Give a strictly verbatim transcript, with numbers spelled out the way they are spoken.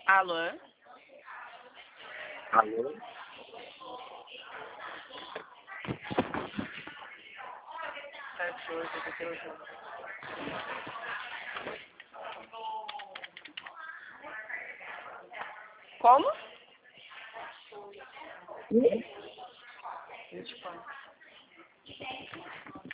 Alô? Alô? Sete, oito, oitenta e oito. Como? Sim? vinte e quatro.